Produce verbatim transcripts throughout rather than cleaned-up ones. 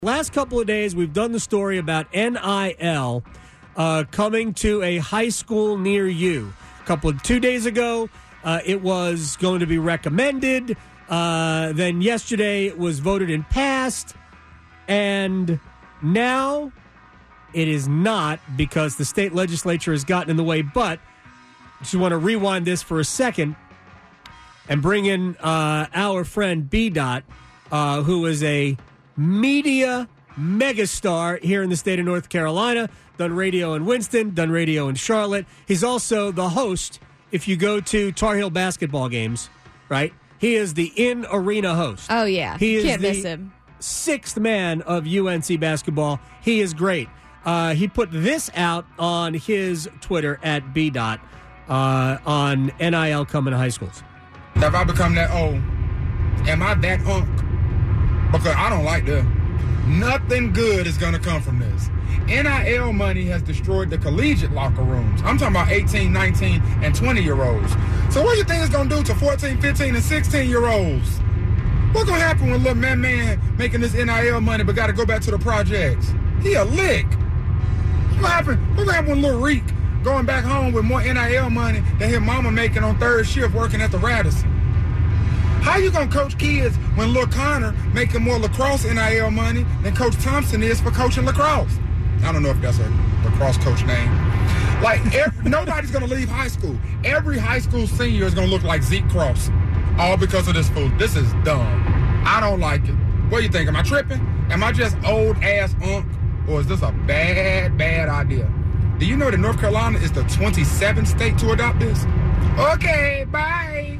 Last couple of days, we've done the story about N I L uh, coming to a high school near you. A couple of two days ago, uh, it was going to be recommended. Uh, then yesterday, it was voted and passed. And now it is not, because the state legislature has gotten in the way. But I just want to rewind this for a second and bring in uh, our friend B. Dot, uh, who is a media megastar here in the state of North Carolina. Done radio in Winston, done radio in Charlotte. He's also the host if you go to Tar Heel basketball games, right? He is the in-arena host. Oh, yeah. He is Can't the miss him. sixth man of U N C basketball. He is great. Uh, he put this out on his Twitter at B. Dot uh, on N I L coming to high schools. If I become that old, am I that hunk? Because I don't like that. Nothing good is going to come from this. N I L money has destroyed the collegiate locker rooms. I'm talking about eighteen, nineteen, and twenty-year-olds. So what do you think it's going to do to fourteen, fifteen, and sixteen-year-olds? What's going to happen when little man man making this N I L money but got to go back to the projects? He a lick. What happen? What's going to happen when little Reek going back home with more N I L money than his mama making on third shift working at the Radisson? How you going to coach kids when Lil Connor making more lacrosse N I L money than Coach Thompson is for coaching lacrosse? I don't know if that's a lacrosse coach name. Like, every, nobody's going to leave high school. Every high school senior is going to look like Zeke Cross, all because of this fool. This is dumb. I don't like it. What do you think? Am I tripping? Am I just old-ass unk? Or is this a bad, bad idea? Do you know that North Carolina is the twenty-seventh state to adopt this? Okay, bye.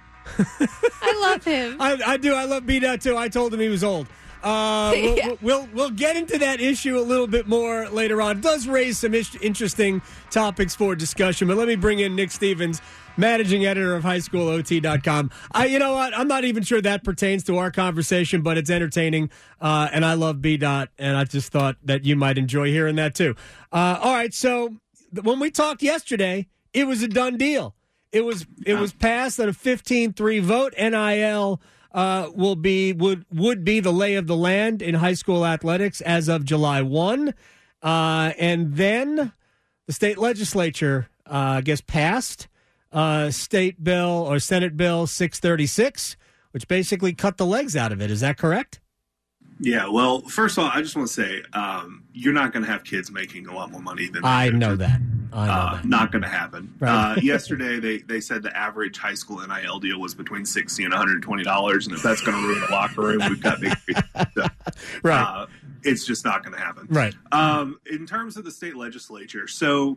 I love him. I, I do. I love B. Dot too. I told him he was old. Uh, we'll, Yeah. we'll we'll get into that issue a little bit more later on. It does raise some ish, interesting topics for discussion. But let me bring in Nick Stevens, managing editor of high school O T dot com. I, you know what? I'm not even sure that pertains to our conversation, but it's entertaining, uh, and I love B. Dot, and I just thought that you might enjoy hearing that too. Uh, all right, so when we talked yesterday, it was a done deal. It was it was passed on a fifteen three vote. N I L uh, will be would would be the lay of the land in high school athletics as of July first, uh, and then the state legislature, uh, I guess, passed uh, state bill or Senate bill six thirty-six, which basically cut the legs out of it. Is that correct? Yeah, well, first of all, I just want to say um, you're not going to have kids making a lot more money than I know that. I know uh, that. Not going to happen. Right. Uh, yesterday, they, they said the average high school N I L deal was between sixty and one hundred twenty dollars, and if that's going to ruin the locker room, we've got big. So, Right. Uh, it's just not going to happen. Right. Um, in terms of the state legislature, so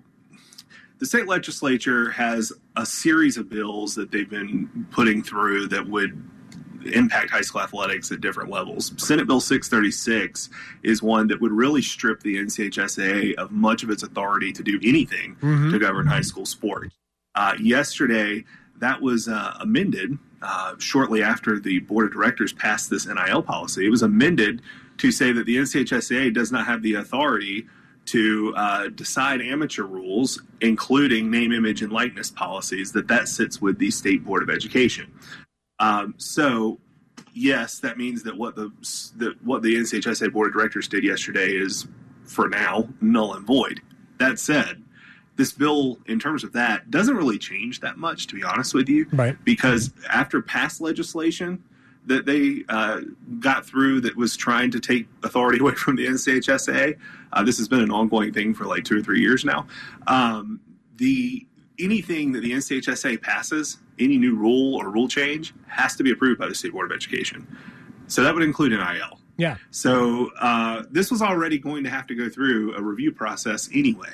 the state legislature has a series of bills that they've been putting through that would impact high school athletics at different levels. Senate Bill six thirty-six is one that would really strip the N C H S A of much of its authority to do anything Mm-hmm. to govern high school sports. Uh, yesterday, that was uh, amended uh, shortly after the board of directors passed this N I L policy. It was amended to say that the N C H S A does not have the authority to uh, decide amateur rules, including name, image, and likeness policies, that that sits with the State Board of Education. Um, so, yes, that means that what the that what the N C H S A Board of Directors did yesterday is, for now, null and void. That said, this bill, in terms of that, doesn't really change that much, to be honest with you. Right. Because after past legislation that they uh, got through that was trying to take authority away from the N C H S A, uh, this has been an ongoing thing for like two or three years now. Um, the anything that the N C H S A passes, any new rule or rule change, has to be approved by the State Board of Education. So that would include N I L. Yeah. So uh, this was already going to have to go through a review process anyway.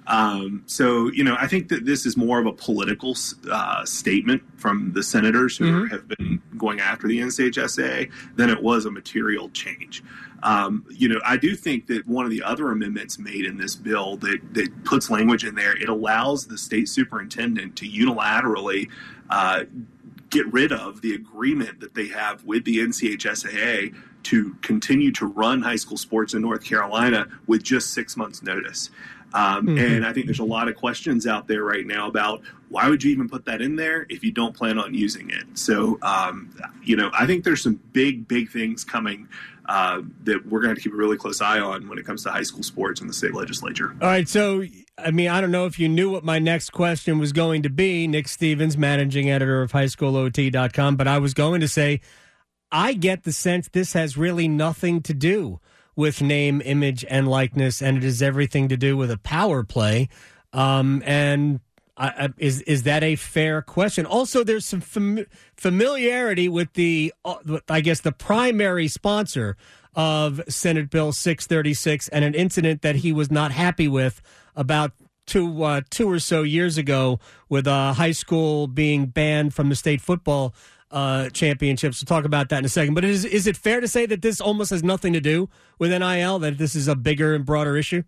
Um, so, you know, I think that this is more of a political uh, statement from the senators who Mm-hmm. have been going after the N C H S A than it was a material change. Um, you know, I do think that one of the other amendments made in this bill that, that puts language in there, it allows the state superintendent to unilaterally uh, get rid of the agreement that they have with the N C H S A to continue to run high school sports in North Carolina with just six months' notice. Um, Mm-hmm. And I think there's a lot of questions out there right now about why would you even put that in there if you don't plan on using it? So, um, you know, I think there's some big, big things coming uh, that we're going to keep a really close eye on when it comes to high school sports in the state legislature. All right, so, I mean, I don't know if you knew what my next question was going to be, Nick Stevens, managing editor of high school O T dot com, but I was going to say, I get the sense this has really nothing to do with name, image, and likeness, and it is everything to do with a power play. Um, and I, I, is is that a fair question? Also, there's some fam- familiarity with the, uh, I guess, the primary sponsor of Senate Bill six thirty-six and an incident that he was not happy with about two uh, two or so years ago with a high school being banned from the state football uh, championships. We'll talk about that in a second. But is is it fair to say that this almost has nothing to do with N I L, that this is a bigger and broader issue?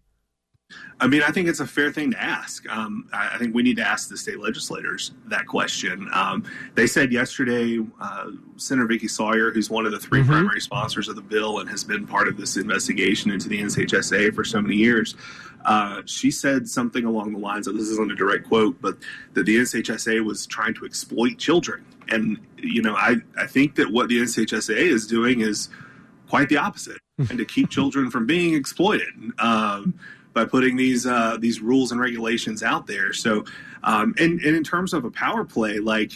I mean, I think it's a fair thing to ask. Um, I, I think we need to ask the state legislators that question. Um, they said yesterday, uh, Senator Vicky Sawyer, who's one of the three mm-hmm. primary sponsors of the bill and has been part of this investigation into the N C H S A for so many years, uh, she said something along the lines of, this isn't a direct quote, but that the N C H S A was trying to exploit children. And, you know, I, I think that what the N C H S A is doing is quite the opposite, and to keep children from being exploited. Um, by putting these uh, these rules and regulations out there. So, um, and, and in terms of a power play, like,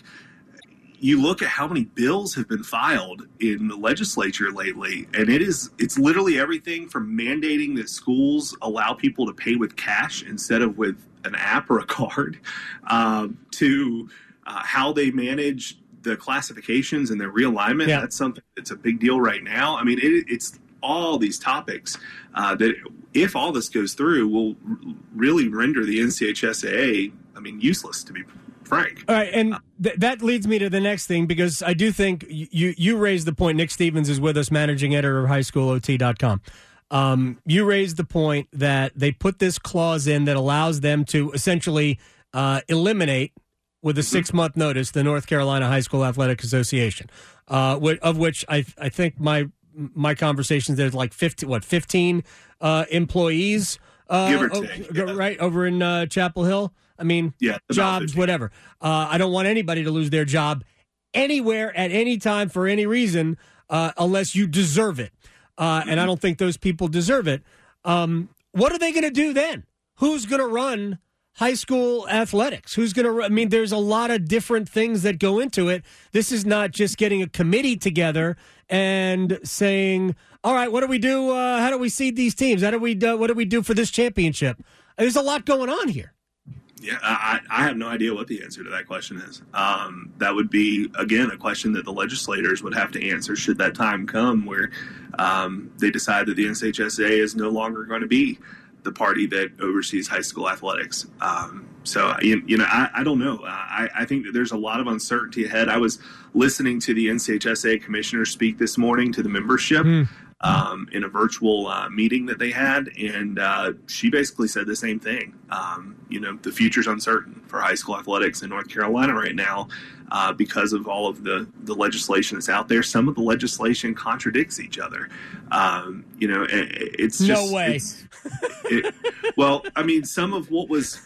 you look at how many bills have been filed in the legislature lately, and it is it's literally everything from mandating that schools allow people to pay with cash instead of with an app or a card, um, to uh, how they manage the classifications and their realignment. Yeah. That's something that's a big deal right now. I mean, it, it's all these topics uh, that, if all this goes through, will r- really render the N C H S A, I mean, useless, to be frank. All right, and th- that leads me to the next thing, because I do think you you raised the point. Nick Stevens is with us, managing editor of high school O T dot com. Um, you raised the point that they put this clause in that allows them to essentially uh, eliminate, with a six-month notice, the North Carolina High School Athletic Association, uh, of which I I think my my conversations, there's like fifteen, what, fifteen uh, employees, uh, Give or take, o- yeah. right, over in uh, Chapel Hill. I mean, yeah, jobs, fifteen. Whatever. Uh, I don't want anybody to lose their job anywhere at any time for any reason, uh, unless you deserve it. Uh, mm-hmm. And I don't think those people deserve it. Um, what are they going to do then? Who's going to run high school athletics? Who's going to, I mean, there's a lot of different things that go into it. This is not just getting a committee together and saying, all right, what do we do? Uh, how do we seed these teams? How do we, uh, what do we do for this championship? There's a lot going on here. Yeah, I, I have no idea what the answer to that question is. Um, that would be, again, a question that the legislators would have to answer should that time come where um, they decide that the N C H S A is no longer going to be the party that oversees high school athletics. Um, so, you, you know, I, I don't know. I, I think that there's a lot of uncertainty ahead. I was listening to the N C H S A commissioner speak this morning to the membership mm. um, in a virtual uh, meeting that they had, and uh, she basically said the same thing. Um, you know, the future's uncertain for high school athletics in North Carolina right now uh, because of all of the, the legislation that's out there. Some of the legislation contradicts each other. Um, you know, it, it's just... No way. It's, it, well, I mean, some of what was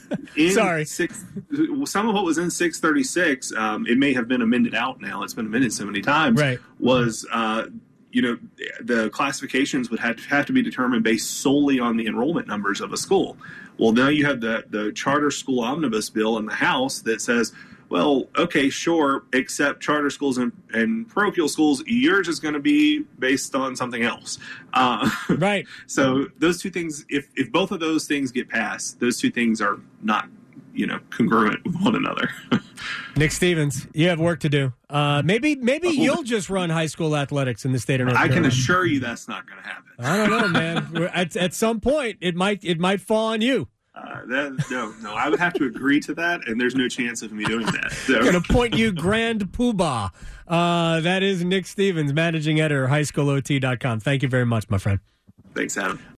in Sorry. six, some of what was in six thirty-six, um, it may have been amended out now. It's been amended so many times. Right. Was uh, you know, the classifications would have to, have to be determined based solely on the enrollment numbers of a school. Well, now you have the the charter school omnibus bill in the House that says, well, okay, sure, except charter schools and, and parochial schools, yours is going to be based on something else. Uh, right. So those two things, if, if both of those things get passed, those two things are not, you know, congruent with one another. Nick Stevens, you have work to do. Uh, maybe maybe oh, you'll just run high school athletics in the state of North Carolina. I can assure you that's not going to happen. I don't know, man. at, at some point, it might it might fall on you. Uh, that, no, no, I would have to agree to that, and there's no chance of me doing that. So. I'm going to point you Grand Poobah. Uh, that is Nick Stevens, managing editor, high school O T dot com. Thank you very much, my friend. Thanks, Adam.